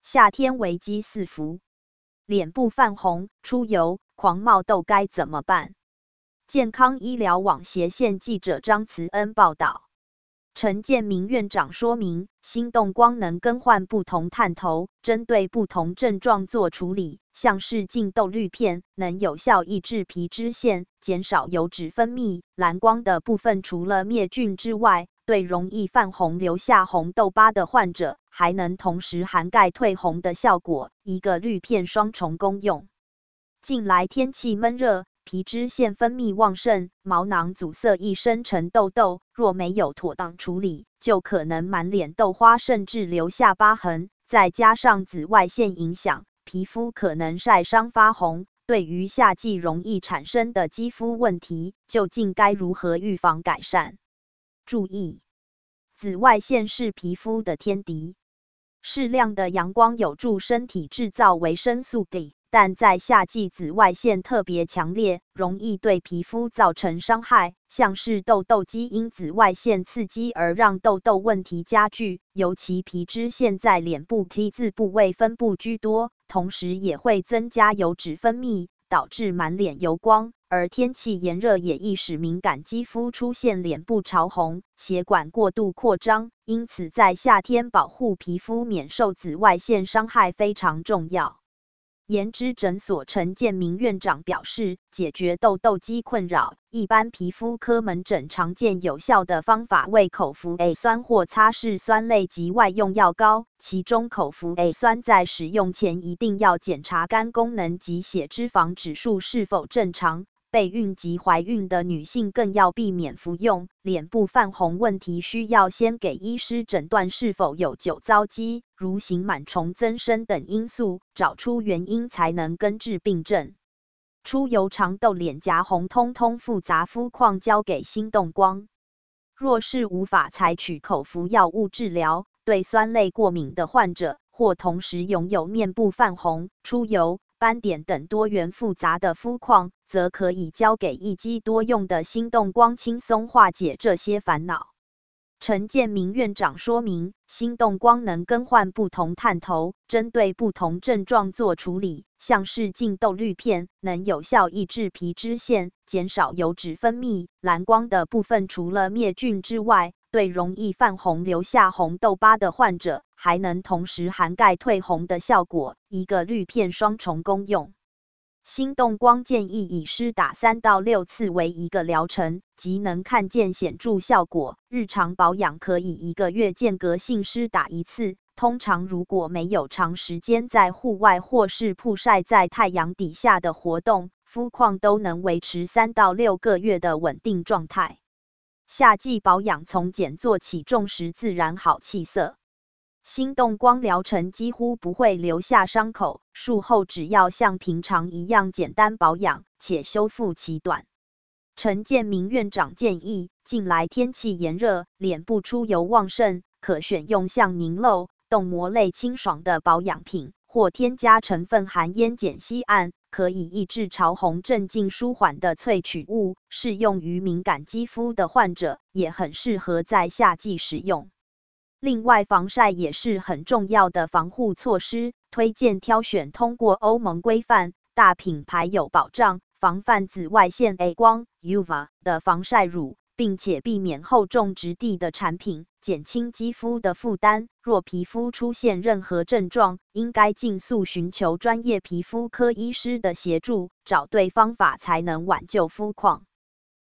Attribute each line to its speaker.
Speaker 1: 夏天危机四伏，脸部泛红、出油、狂冒痘该怎么办？健康医疗网斜线记者张慈恩报道。陈建明院长说明，心动光能更换不同探头，针对不同症状做处理，像是净痘滤片能有效抑制皮脂腺，减少油脂分泌。蓝光的部分除了灭菌之外，对容易泛红留下红痘疤的患者，还能同时涵盖退红的效果，一个滤片双重功用。近来天气闷热，皮脂腺分泌旺盛，毛囊阻塞易生成痘痘，若没有妥当处理，就可能满脸痘花甚至留下疤痕。再加上紫外线影响，皮肤可能晒伤发红。对于夏季容易产生的肌肤问题，究竟该如何预防改善？注意，紫外线是皮肤的天敌，适量的阳光有助身体制造维生素 D。但在夏季紫外线特别强烈，容易对皮肤造成伤害，像是痘痘肌因紫外线刺激而让痘痘问题加剧，尤其皮脂腺在脸部 T 字部位分布居多，同时也会增加油脂分泌，导致满脸油光，而天气炎热也易使敏感肌肤出现脸部潮红、血管过度扩张，因此在夏天保护皮肤免受紫外线伤害非常重要。颜之诊所陈建明院长表示，解决痘痘肌困扰，一般皮肤科门诊常见有效的方法为口服 A 酸或擦拭酸类及外用药膏，其中口服 A 酸在使用前一定要检查肝功能及血脂肪指数是否正常。备孕及怀孕的女性更要避免服用。脸部泛红问题需要先给医师诊断是否有酒糟肌、如形螨虫增生等因素，找出原因才能根治病症。出油、长痘、脸颊红通通复杂肤况交给心动光。若是无法采取口服药物治疗，对酸类过敏的患者，或同时拥有面部泛红、出油、斑点等多元复杂的肤况，则可以交给一机多用的心动光轻松化解这些烦恼。陈建明院长说明，心动光能更换不同探头，针对不同症状做处理，像是净痘滤片能有效抑制皮脂腺，减少油脂分泌。蓝光的部分除了灭菌之外，对容易泛红留下红痘疤的患者，还能同时涵盖退红的效果，一个滤片双重功用。心动光建议以施打3到6次为一个疗程，即能看见显著效果。日常保养可以1个月间隔性施打1次。通常如果没有长时间在户外或是曝晒在太阳底下的活动，肤况都能维持3到6个月的稳定状态。夏季保养从简做起，重视自然好气色。心动光疗程几乎不会留下伤口，术后只要像平常一样简单保养，且修复期短。陈建明院长建议，近来天气炎热，脸部出油旺盛，可选用像凝露、动膜类清爽的保养品，或添加成分含烟碱酰胺，可以抑制潮红镇静舒缓的萃取物，适用于敏感肌肤的患者，也很适合在夏季使用。另外，防晒也是很重要的防护措施，推荐挑选通过欧盟规范、大品牌有保障、防范紫外线 A 光 UVA 的防晒乳，并且避免厚重质地的产品，减轻肌肤的负担。若皮肤出现任何症状，应该尽速寻求专业皮肤科医师的协助，找对方法才能挽救肤况。